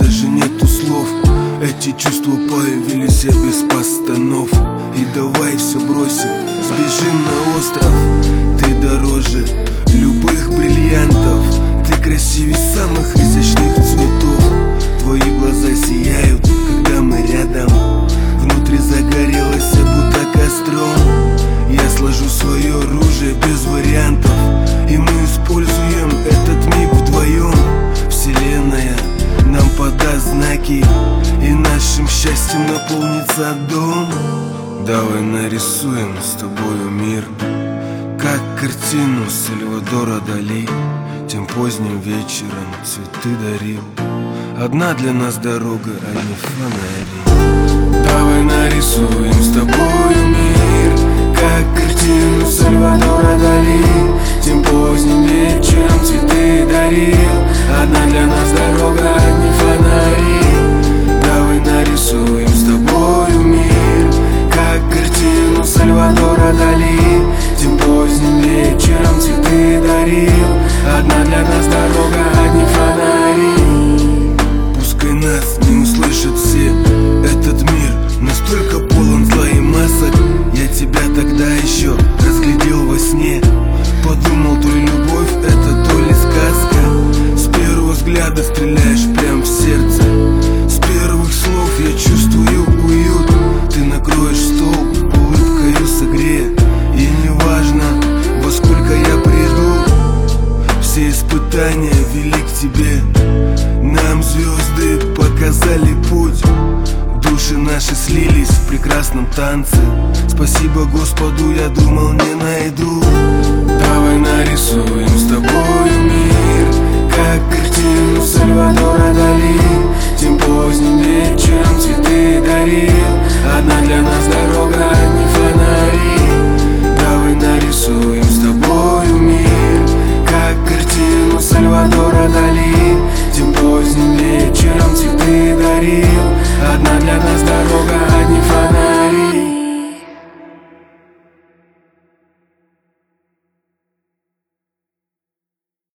даже нету слов. Эти чувства появились без постанов. И давай все бросим, сбежим на остров. Ты дороже любых бриллиантов, ты красивее самых изящных цветов. Твои глаза сияют, когда мы рядом. Внутри загорелось, будто костром. Я сложу свое оружие без вариантов, и мы используем этот миг вдвоем. Вселенная нам подаст знаки, и нашим счастьем наполнится дом. Давай нарисуем с тобою мир, как картину Сальвадора Дали. Тем поздним вечером цветы дарил. Одна для нас дорога, а не фонари. Давай нарисуем с тобою мир, как картину Сальвадора Дали. Тем поздним вечером цветы дарил. Одна для нас дорога, а не фонари. Давай нарисуем с тобою мир, как картину Сальвадора Дали. Тем поздним вечером цветы дарил. Одна для нас дорога, а не фонари. Пускай нас не услышат все, этот мир настолько полон зла и масок. Я тебя тогда еще разглядел во сне, подумал, твоя любовь это то ли сказка. С первого взгляда стреляешь прям в сердце, с первых слов я чувствую уют. Ты накроешь стол, улыбкою согрея, и неважно, во сколько я приду. Все испытания вели к тебе, нам звезды показали путь. Души наши слились в прекрасном танце. Спасибо Господу, я думал, не найду. Давай нарисуем с тобою мир, как картину Сальвадора Дали.